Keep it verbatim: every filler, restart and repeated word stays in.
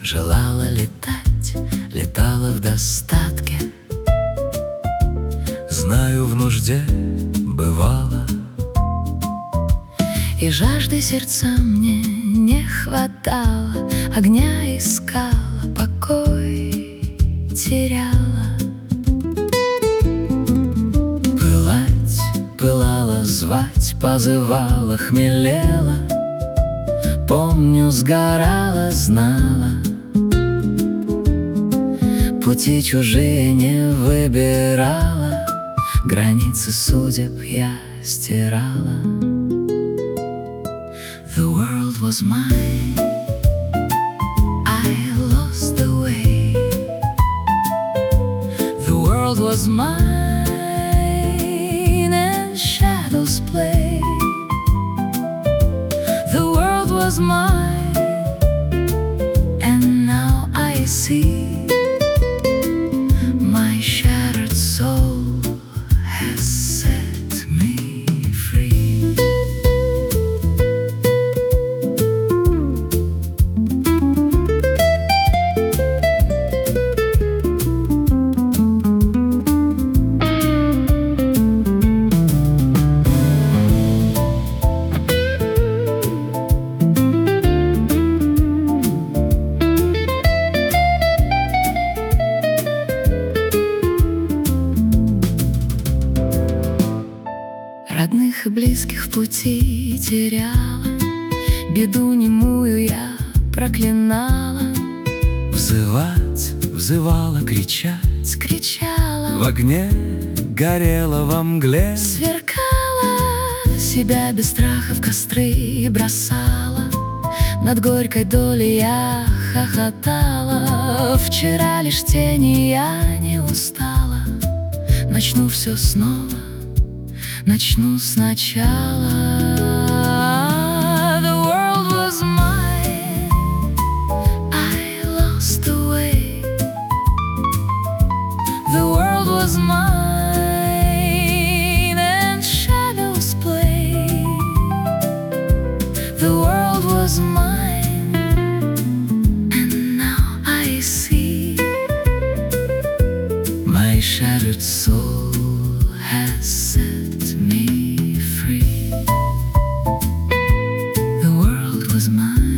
Желала летать, летала в достатке. Знаю, в нужде бывало, и жажды сердца мне не хватало. Огня искала, покой теряла. пылать, пылала, звать, позывала, хмелела. Помню, сгорала, знала, пути чужие не выбирала, границы судеб я стирала. The world was mine, I lost the way. The world was mine, and shadows play. The world was mine, and now I see my shattered soul has set me free. Родных и близких в пути теряла, беду немую я проклинала. Взывать, взывала, кричать, Кричала, в огне горела, во мгле сверкала, себя без страха в костры бросала. Над горькой долей я хохотала. Вчера лишь тени, я не устала. Начну все снова, начну сначала. The world was mine, I lost the way. The world was mine, and shadows play. The world was mine, and now I see my shattered soul has set me free. The world was mine.